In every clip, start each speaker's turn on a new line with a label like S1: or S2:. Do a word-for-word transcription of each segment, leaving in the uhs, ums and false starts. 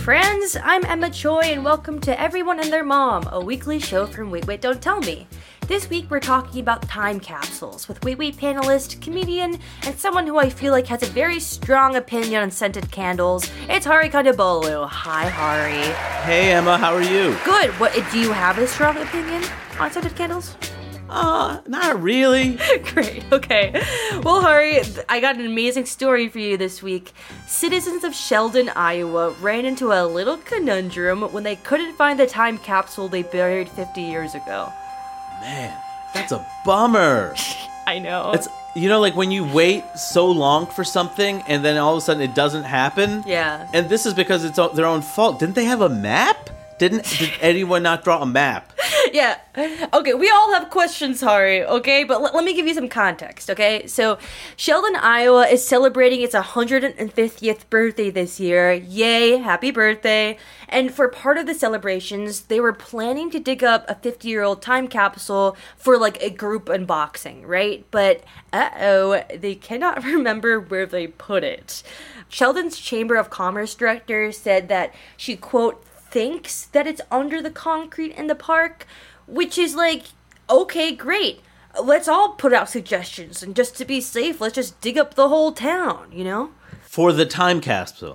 S1: friends, I'm Emma Choi and welcome to Everyone and Their Mom, a weekly show from Wait Wait Don't Tell Me. This week we're talking about time capsules with Wait Wait panelist, comedian, and someone who I feel like has a very strong opinion on scented candles. It's Hari Kondabolu. Hi, Hari.
S2: Hey, Emma, how are you?
S1: Good. What, do you have a strong opinion on scented candles?
S2: Uh, not really.
S1: Great, okay. Well, Hari, I got an amazing story for you this week. Citizens of Sheldon, Iowa ran into a little conundrum when they couldn't find the time capsule they buried fifty years ago.
S2: Man, that's a bummer.
S1: I know.
S2: It's, you know, like when you wait so long for something and then all of a sudden it doesn't happen?
S1: Yeah.
S2: And this is because it's their own fault. Didn't they have a map? Didn't did anyone not draw a map?
S1: Yeah. Okay, we all have questions, Hari, okay? But l- let me give you some context, okay? So, Sheldon, Iowa is celebrating its one hundred fiftieth birthday this year. Yay, happy birthday. And for part of the celebrations, they were planning to dig up a fifty-year-old time capsule for, like, a group unboxing, right? But, uh-oh, they cannot remember where they put it. Sheldon's Chamber of Commerce director said that she, quote, thinks that it's under the concrete in the park, which is like, okay, great. Let's all put out suggestions, and just to be safe, let's just dig up the whole town, you know?
S2: For the time capsule.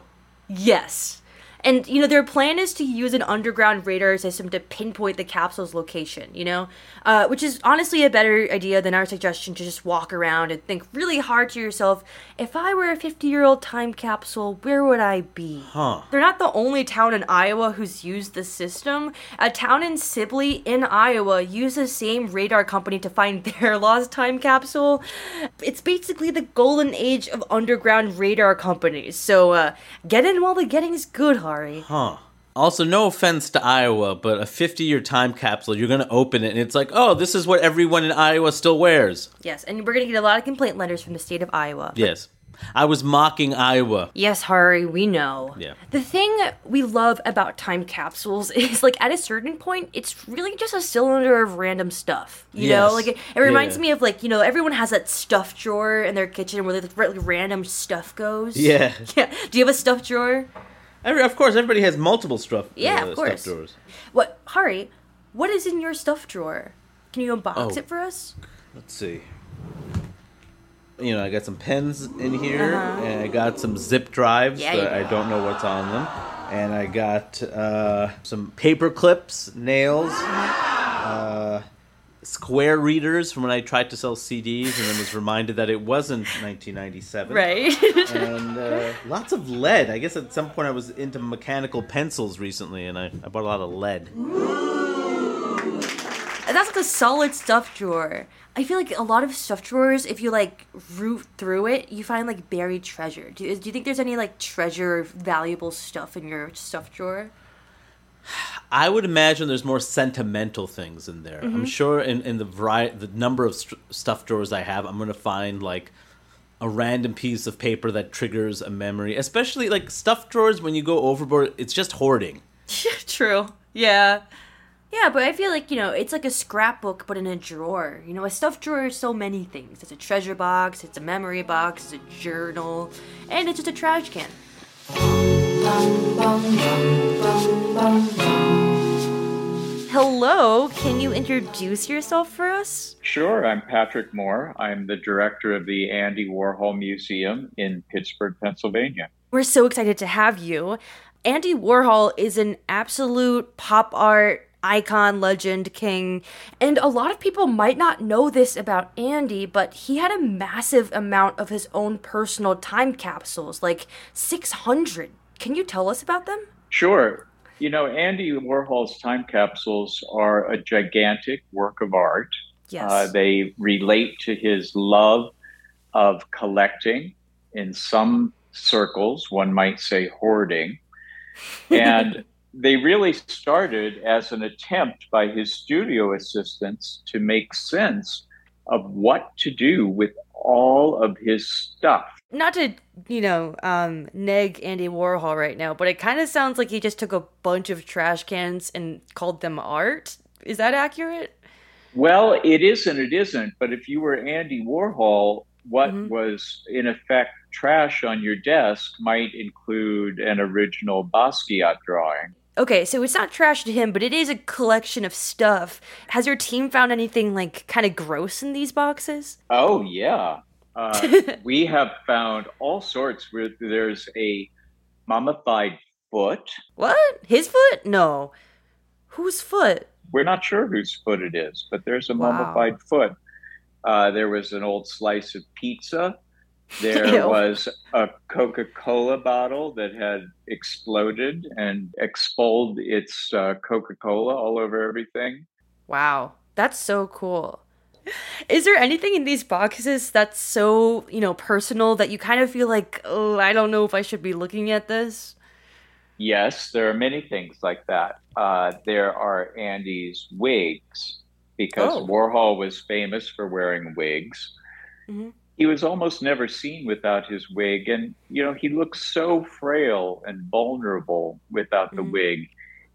S1: Yes. And, you know, their plan is to use an underground radar system to pinpoint the capsule's location, you know? Uh, which is honestly a better idea than our suggestion to just walk around and think really hard to yourself, if I were a fifty-year-old time capsule, where would I be?
S2: Huh.
S1: They're not the only town in Iowa who's used the system. A town in Sibley in Iowa used the same radar company to find their lost time capsule. It's basically the golden age of underground radar companies. So, uh, get in while the getting's good, Hari.
S2: Huh. Also, no offense to Iowa, but a fifty-year time capsule, you're going to open it, and it's like, oh, this is what everyone in Iowa still wears.
S1: Yes, and we're going to get a lot of complaint letters from the state of Iowa.
S2: Yes. I was mocking Iowa.
S1: Yes, Hari, we know.
S2: Yeah.
S1: The thing we love about time capsules is, like, at a certain point, it's really just a cylinder of random stuff. You
S2: Yes.
S1: know? Like, it, it reminds
S2: Yeah.
S1: me of, like, you know, everyone has that stuff drawer in their kitchen where, like, random stuff goes.
S2: Yeah.
S1: Yeah. Do you have a stuff drawer?
S2: Every, of course, everybody has multiple stuff,
S1: Yeah,
S2: uh,
S1: of course.
S2: stuff drawers.
S1: What, Hari, what is in your stuff drawer? Can you unbox
S2: Oh.
S1: it for us?
S2: Let's see. You know, I got some pens in here,
S1: Uh-huh.
S2: and I got some zip drives
S1: Yeah,
S2: that
S1: you
S2: I don't know what's on them. And I got uh, some paper clips, nails, uh, square readers from when I tried to sell C Ds and then was reminded that it wasn't nineteen ninety-seven.
S1: Right.
S2: And uh, lots of lead. I guess at some point I was into mechanical pencils recently, and I, I bought a lot of lead.
S1: That's like a solid stuff drawer. I feel like a lot of stuff drawers, if you, like, root through it, you find, like, buried treasure. Do you, do you think there's any, like, treasure or valuable stuff in your stuff drawer?
S2: I would imagine there's more sentimental things in there.
S1: Mm-hmm.
S2: I'm sure in, in the variety, the number of st- stuff drawers I have, I'm going to find, like, a random piece of paper that triggers a memory. Especially, like, stuff drawers, when you go overboard, it's just hoarding.
S1: True. Yeah. Yeah, but I feel like, you know, it's like a scrapbook, but in a drawer. You know, a stuffed drawer is so many things. It's a treasure box, it's a memory box, it's a journal, and it's just a trash can. Hello, can you introduce yourself for us?
S3: Sure, I'm Patrick Moore. I'm the director of the Andy Warhol Museum in Pittsburgh, Pennsylvania.
S1: We're so excited to have you. Andy Warhol is an absolute pop art icon, legend, king, and a lot of people might not know this about Andy, but he had a massive amount of his own personal time capsules, like six hundred. Can you tell us about them?
S3: Sure. You know, Andy Warhol's time capsules are a gigantic work of art.
S1: Yes.
S3: Uh, they relate to his love of collecting. In some circles, one might say hoarding. And they really started as an attempt by his studio assistants to make sense of what to do with all of his stuff.
S1: Not to, you know, um, neg Andy Warhol right now, but it kind of sounds like he just took a bunch of trash cans and called them art. Is that accurate?
S3: Well, it is and it isn't. But if you were Andy Warhol, what
S1: Mhm.
S3: was in effect trash on your desk might include an original Basquiat drawing.
S1: Okay, so it's not trash to him, but it is a collection of stuff. Has your team found anything like kind of gross in these boxes?
S3: Oh, yeah. Uh, we have found all sorts. Where there's a mummified foot.
S1: What? His foot? No. Whose foot?
S3: We're not sure whose foot it is, but there's a
S1: Wow.
S3: mummified foot. Uh, there was an old slice of pizza. There
S1: Ew.
S3: was a Coca-Cola bottle that had exploded and expelled its uh, Coca-Cola all over everything.
S1: Wow. That's so cool. Is there anything in these boxes that's so, you know, personal that you kind of feel like, oh, I don't know if I should be looking at this?
S3: Yes, there are many things like that. Uh, there are Andy's wigs, because
S1: Oh.
S3: Warhol was famous for wearing wigs.
S1: Mm-hmm.
S3: He was almost never seen without his wig. And, you know, he looked so frail and vulnerable without the
S1: Mm-hmm.
S3: wig.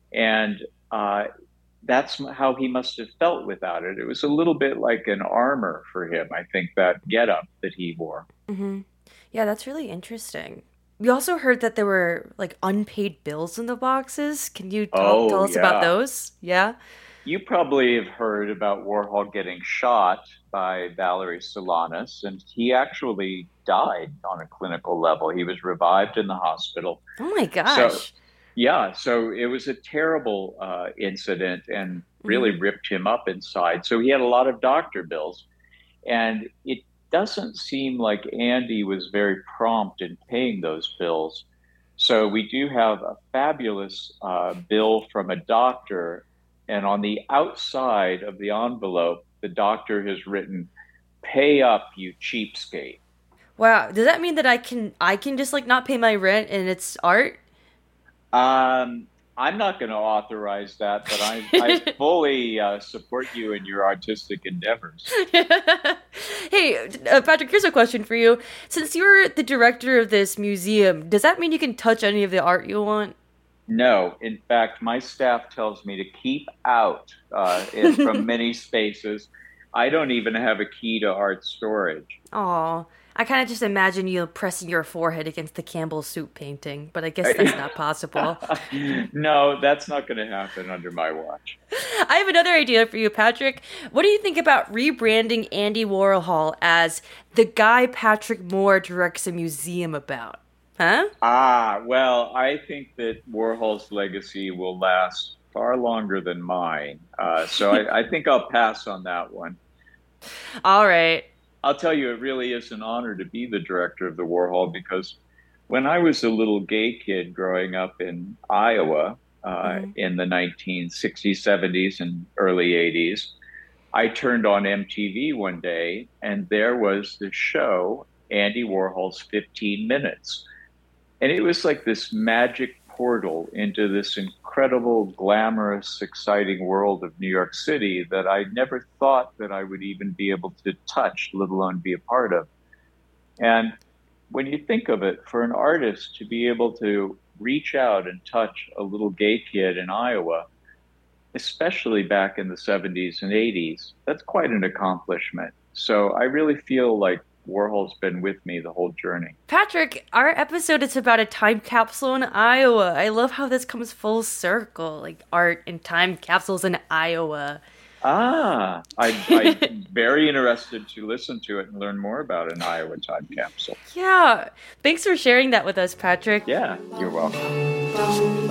S3: And uh, that's how he must have felt without it. It was a little bit like an armor for him, I think, that getup that he wore.
S1: Mm-hmm. Yeah, that's really interesting. We also heard that there were like unpaid bills in the boxes. Can you tell,
S3: Oh,
S1: tell us about
S3: yeah.
S1: those? Yeah.
S3: You probably have heard about Warhol getting shot by Valery Solanas, and he actually died on a clinical level. He was revived in the hospital.
S1: Oh my
S3: So,
S1: gosh.
S3: yeah, so it was a terrible uh, incident and really
S1: Mm-hmm.
S3: ripped him up inside. So he had a lot of doctor bills. And it doesn't seem like Andy was very prompt in paying those bills. So we do have a fabulous uh, bill from a doctor. And on the outside of the envelope, the doctor has written, "Pay up, you cheapskate."
S1: Wow. Does that mean that I can I can just like not pay my rent and it's art?
S3: Um, I'm not going to authorize that, but I, I fully uh, support you in your artistic endeavors.
S1: Hey, uh, Patrick, here's a question for you. Since you're the director of this museum, does that mean you can touch any of the art you want?
S3: No, in fact, my staff tells me to keep out uh, in, from many spaces. I don't even have a key to art storage.
S1: Aw, I kind of just imagine you pressing your forehead against the Campbell soup painting, but I guess that's not possible.
S3: No, that's not going to happen under my watch.
S1: I have another idea for you, Patrick. What do you think about rebranding Andy Warhol as the guy Patrick Moore directs a museum about? Huh?
S3: Ah, well, I think that Warhol's legacy will last far longer than mine. Uh, so I, I think I'll pass on that one.
S1: All right.
S3: I'll tell you, it really is an honor to be the director of the Warhol, because when I was a little gay kid growing up in Iowa uh,
S1: Mhm.
S3: in the nineteen sixties, seventies, and early eighties, I turned on M T V one day and there was the show, Andy Warhol's fifteen minutes. And it was like this magic portal into this incredible, glamorous, exciting world of New York City that I never thought that I would even be able to touch, let alone be a part of. And when you think of it, for an artist to be able to reach out and touch a little gay kid in Iowa, especially back in the seventies and eighties, that's quite an accomplishment. So I really feel like Warhol's been with me the whole journey.
S1: Patrick, our episode is about a time capsule in Iowa. I love how this comes full circle, like art and time capsules in Iowa.
S3: Ah, I, I'm very interested to listen to it and learn more about an Iowa time capsule.
S1: Yeah. Thanks for sharing that with us, Patrick.
S3: Yeah, you're welcome.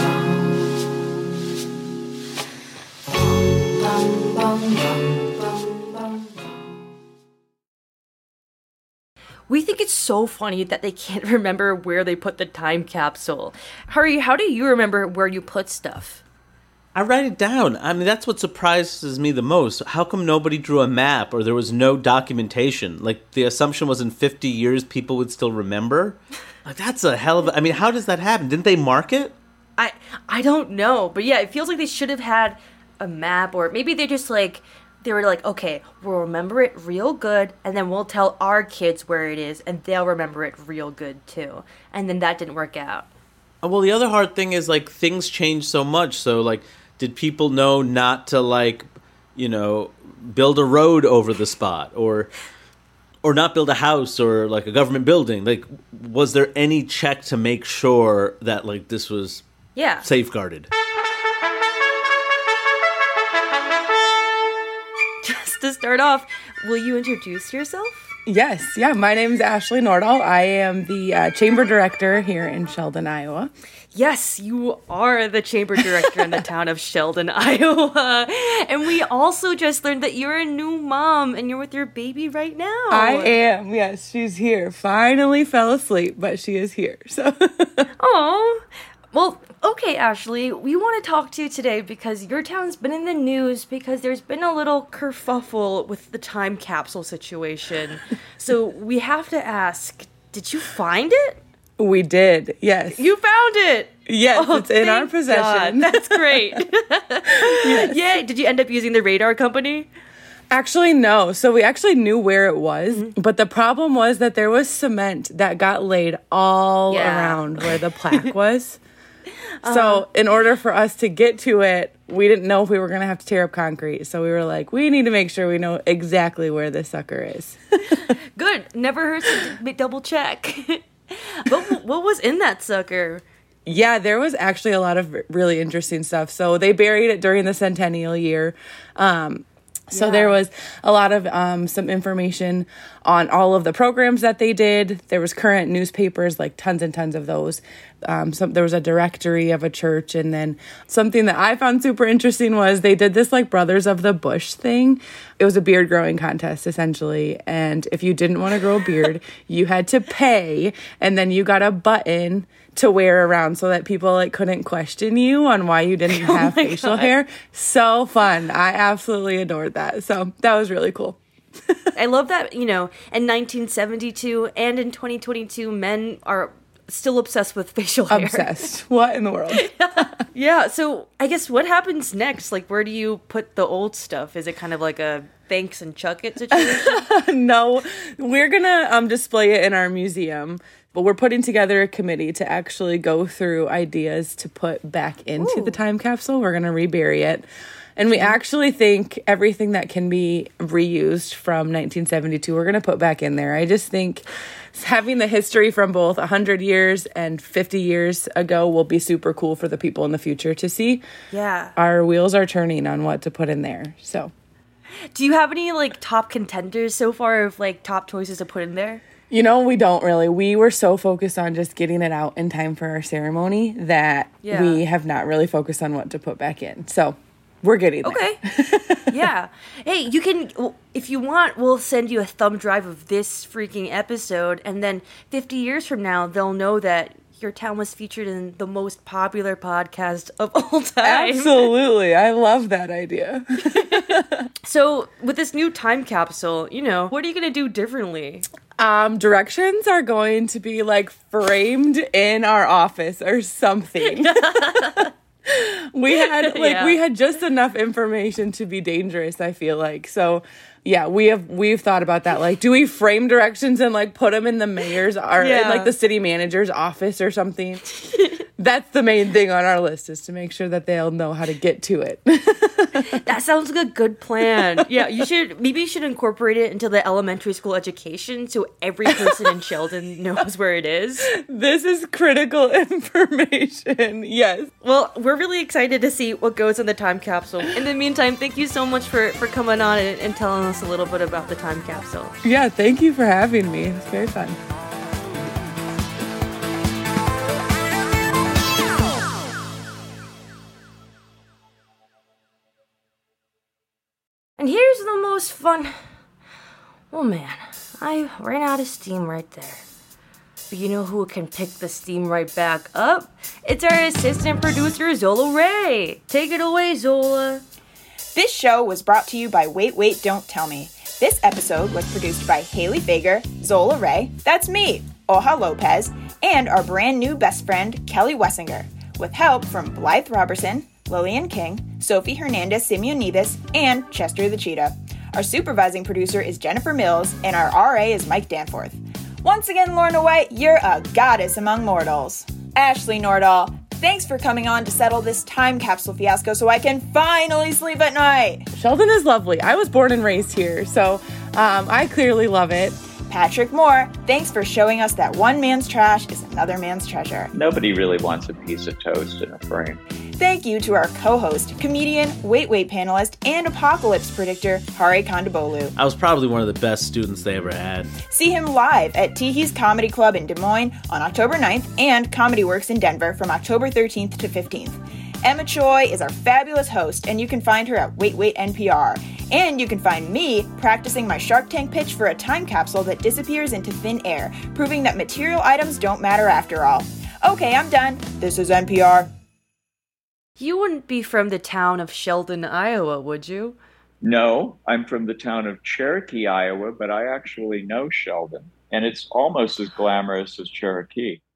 S1: We think it's so funny that they can't remember where they put the time capsule. Hurry, how do you remember where you put stuff?
S2: I write it down. I mean, that's what surprises me the most. How come nobody drew a map or there was no documentation? Like, the assumption was in fifty years people would still remember? Like, that's a hell of a... I mean, how does that happen? Didn't they mark it?
S1: I I don't know, but yeah, it feels like they should have had a map, or maybe they just like they were like, okay, we'll remember it real good, and then we'll tell our kids where it is, and they'll remember it real good too. And then that didn't work out.
S2: Well, the other hard thing is, like, things change so much. So, like, did people know not to, like, you know, build a road over the spot? Or or not build a house or like a government building. Like, was there any check to make sure that like this was
S1: yeah.
S2: safeguarded?
S1: Just to start off, will you introduce yourself?
S4: Yes, yeah, my name's Ashley Nordahl. I am the uh, chamber director here in Sheldon, Iowa.
S1: Yes, you are the chamber director in the town of Sheldon, Iowa. And we also just learned that you're a new mom and you're with your baby right now.
S4: I am, yes, she's here. Finally fell asleep, but she is here. So,
S1: oh, well, okay, Ashley, we want to talk to you today because your town's been in the news because there's been a little kerfuffle with the time capsule situation. So we have to ask, did you find it?
S4: We did, yes.
S1: You found it!
S4: Yes,
S1: oh,
S4: it's in our possession.
S1: God. That's great. Yes. Yay! Did you end up using the radar company?
S4: Actually, no. So we actually knew where it was, mm-hmm. but the problem was that there was cement that got laid all yeah. around where the plaque was. Uh-huh. So in order for us to get to it, we didn't know if we were going to have to tear up concrete. So we were like, we need to make sure we know exactly where this sucker is.
S1: Good. Never hurts to double check. But what was in that sucker?
S4: Yeah, there was actually a lot of really interesting stuff. So they buried it during the centennial year. Um, so yeah. there was a lot of um, some information on all of the programs that they did. There was current newspapers, like tons and tons of those. Um, some, there was a directory of a church. And then something that I found super interesting was they did this like Brothers of the Bush thing. It was a beard growing contest, essentially. And if you didn't want to grow a beard, you had to pay. And then you got a button to wear around so that people like couldn't question you on why you didn't have oh facial God. hair. So fun. I absolutely adored that. So that was really cool.
S1: I love that, you know, in nineteen seventy-two and in twenty twenty-two, men are still obsessed with facial hair.
S4: Obsessed. What in the world?
S1: Yeah, so I guess what happens next? Like, where do you put the old stuff? Is it kind of like a thanks and chuck it situation?
S4: No, we're going to um, display it in our museum. But we're putting together a committee to actually go through ideas to put back into Ooh. the time capsule. We're going to rebury it. And we actually think everything that can be reused from nineteen seventy-two, we're going to put back in there. I just think having the history from both one hundred years and fifty years ago will be super cool for the people in the future to see.
S1: Yeah.
S4: Our wheels are turning on what to put in there. So,
S1: do you have any like top contenders so far of like top choices to put in there?
S4: You know, we don't really. We were so focused on just getting it out in time for our ceremony that yeah. we have not really focused on what to put back in. So we're getting there.
S1: Okay. Yeah. Hey, you can, if you want, we'll send you a thumb drive of this freaking episode. And then fifty years from now, they'll know that your town was featured in the most popular podcast of all time.
S4: Absolutely. I love that idea.
S1: So with this new time capsule, you know, what are you going to do differently?
S4: Um, directions are going to be like framed in our office or something. We had like yeah. we had just enough information to be dangerous, I feel like. So yeah, we have we've thought about that. Like, do we frame directions and like put them in the mayor's or yeah. in like the city manager's office or something? That's the main thing on our list, is to make sure that they'll know how to get to it.
S1: That sounds like a good plan. Yeah, you should maybe you should incorporate it into the elementary school education so every person in Sheldon knows where it is.
S4: This is critical information. Yes.
S1: Well, we're really excited to see what goes in the time capsule. In the meantime, thank you so much for, for coming on and, and telling us a little bit about the time capsule.
S4: Yeah, thank you for having me. It's very fun.
S1: And here's the most fun... Oh man, I ran out of steam right there. But you know who can pick the steam right back up? It's our assistant producer, Zola Ray. Take it away, Zola.
S5: This show was brought to you by Wait, Wait, Don't Tell Me. This episode was produced by Haley Fager, Zola Ray, that's me, Oha Lopez, and our brand new best friend, Kelly Wessinger, with help from Blythe Robertson, Lillian King, Sophie Hernandez Simeonides, and Chester the Cheetah. Our supervising producer is Jennifer Mills, and our R A is Mike Danforth. Once again, Lorna White, you're a goddess among mortals. Ashley Nordahl, thanks for coming on to settle this time capsule fiasco so I can finally sleep at night.
S4: Sheldon is lovely. I was born and raised here, so um, I clearly love it.
S5: Patrick Moore, thanks for showing us that one man's trash is another man's treasure.
S3: Nobody really wants a piece of toast in a frame.
S5: Thank you to our co-host, comedian, Wait Wait panelist, and apocalypse predictor, Hari Kondabolu.
S2: I was probably one of the best students they ever had.
S5: See him live at Teehee's Comedy Club in Des Moines on October ninth and Comedy Works in Denver from October thirteenth to fifteenth. Emma Choi is our fabulous host, and you can find her at Wait Wait N P R. And you can find me practicing my Shark Tank pitch for a time capsule that disappears into thin air, proving that material items don't matter after all. Okay, I'm done. This is N P R.
S1: You wouldn't be from the town of Sheldon, Iowa, would you?
S3: No, I'm from the town of Cherokee, Iowa, but I actually know Sheldon, and it's almost as glamorous as Cherokee.